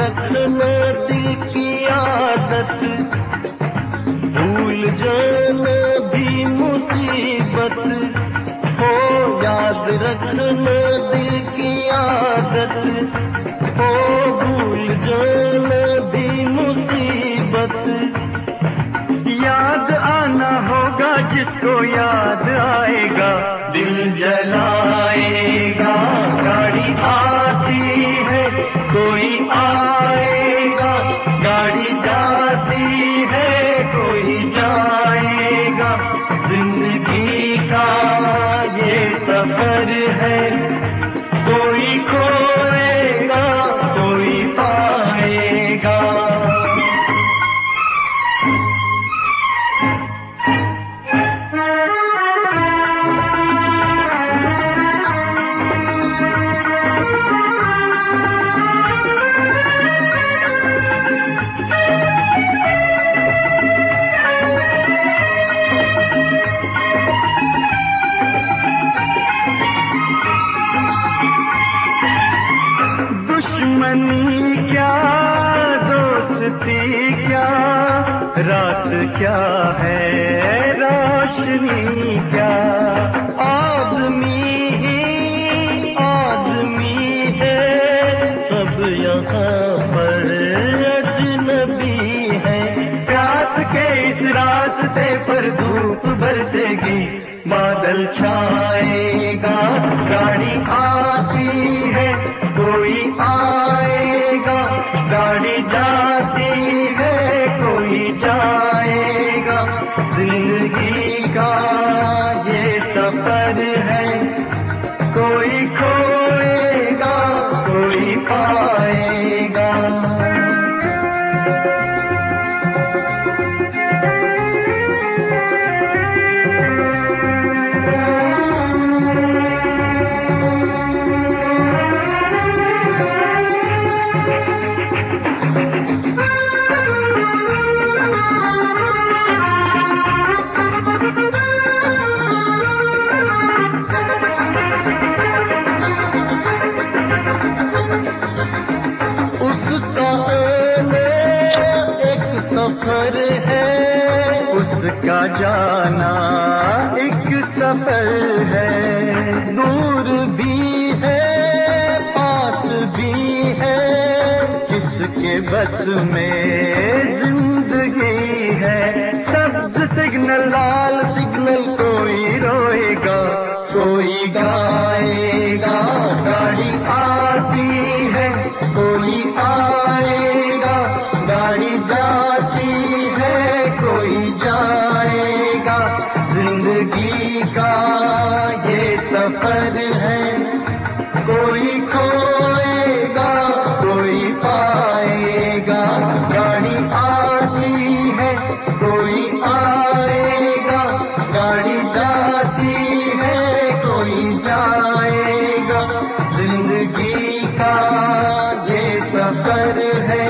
रखना दिल की आदत, भूल जाना भी मुसीबत हो। याद रखना दिल की आदत हो, भूल जाना भी मुसीबत। याद आना होगा जिसको याद आएगा, दिल जलाएगा। गाड़ी आती है कोई आएगा, गाड़ी जाती है कोई जाएगा। जिंदगी का ये सफर है, कोई खोएगा कोई पाएगा। दुश्मनी क्या दोस्ती क्या, रात क्या है रोशनी क्या। आदमी ही आदमी है, सब यहाँ पर अजनबी है। प्यास के इस रास्ते पर धूप बरसेगी, बादल छाएगा। गाड़ी आती है कोई आएगा, गाड़ी जाती है कोई जाएगा। जिंदगी का ये सफर है, कोई खोएगा कोई पाएगा। सफर है, उसका जाना एक सफर है। दूर भी है पास भी है, किसके बस में जिंदगी है। सब्ज सिग्नल लाल सिग्नल, कोई रोएगा कोई गाएगा। गाड़ी आती है कोई आएगा, गाड़ी जाती है कोई जाएगा। जिंदगी का ये सफर है, कोई खोएगा कोई पाएगा। गाड़ी आती है कोई आएगा, गाड़ी जाती है कोई जाएगा। जिंदगी का ये सफर है,